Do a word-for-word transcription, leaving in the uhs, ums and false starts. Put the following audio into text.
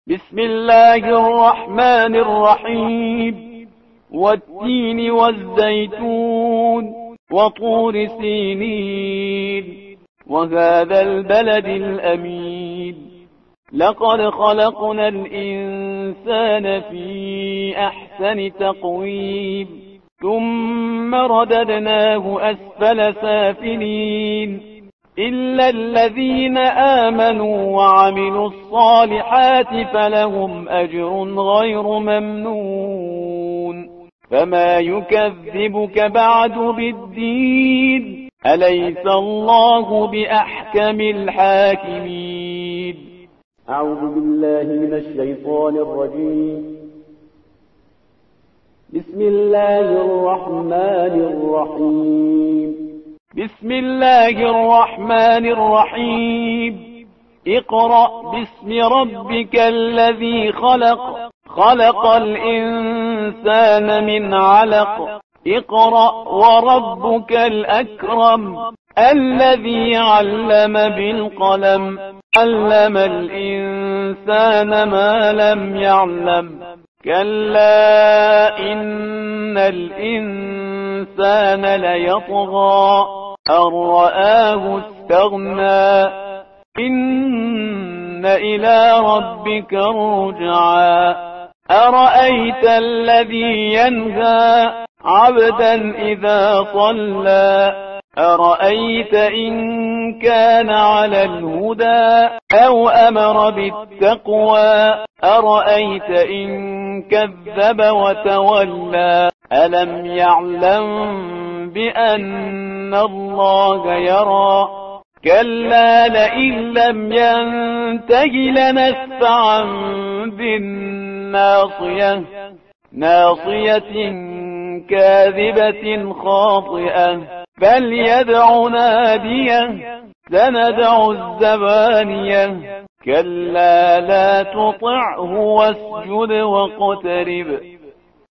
بسم الله الرحمن الرحيم والتين والزيتون وطور سينين وهذا البلد الأمين لقد خلقنا الإنسان في أحسن تقويم ثم رددناه أسفل سافلين إلا الذين آمنوا وعملوا الصالحات فلهم أجر غير ممنون فما يكذبك بعد بالدين أليس الله بأحكم الحاكمين. أعوذ بالله من الشيطان الرجيم. بسم الله الرحمن الرحيم. بسم الله الرحمن الرحيم اقرأ باسم ربك الذي خلق خلق الإنسان من علق اقرأ وربك الأكرم الذي علم بالقلم علم الإنسان ما لم يعلم كلا إن الإنسان ليطغى أن رآه استغنى إن إلى ربك الرجعى أرأيت الذي ينهى عبدا إذا صلى أرأيت إن كان على الهدى أو أمر بالتقوى أرأيت إن كذب وتولى ألم يعلم بأن الله يرى كلا لئن لم ينته لنسفعا بالناصية ناصية كاذبة خاطئة بل يدع ناديه سندع الزبانية كلا لا تطعه واسجد واقترب